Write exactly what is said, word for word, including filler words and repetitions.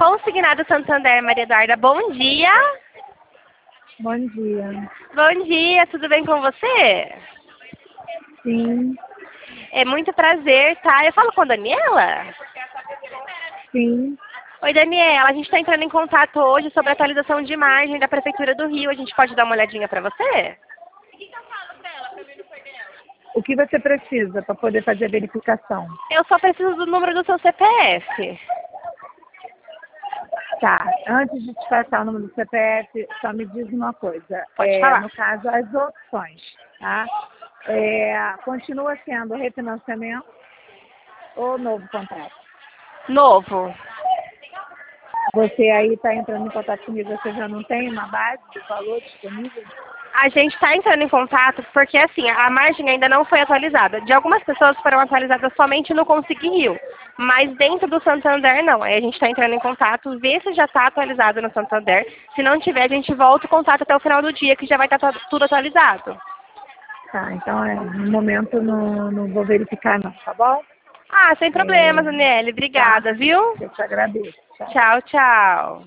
Consignado Santander, Maria Eduarda, bom dia. Bom dia. Bom dia, tudo bem com você? Sim, É muito prazer, tá? Eu falo com a Daniela? sim. Oi, Daniela, a gente está entrando em contato hoje sobre a atualização de imagem da Prefeitura do Rio. A gente pode dar uma olhadinha para você? O que você precisa para poder fazer a verificação? Eu só preciso do número do seu C P F. Tá. Antes de te passar o número do C P F, só me diz uma coisa. Pode É, falar. no caso, as opções, tá? É, continua sendo refinanciamento ou novo contrato? Novo. Você aí está entrando em contato comigo, você já não tem uma base de valor disponível? A gente está entrando em contato porque, assim, a margem ainda não foi atualizada. De algumas pessoas foram atualizadas somente no Consig Rio, mas dentro do Santander não. Aí a gente está entrando em contato, vê se já está atualizado no Santander. Se não tiver, a gente volta o contato até o final do dia, que já vai estar tudo atualizado. Tá, então é, no momento não, não vou verificar não, tá bom? Ah, sem problemas, É, Daniele. tá? Obrigada, viu? Eu te agradeço. Tchau. Tchau, tchau.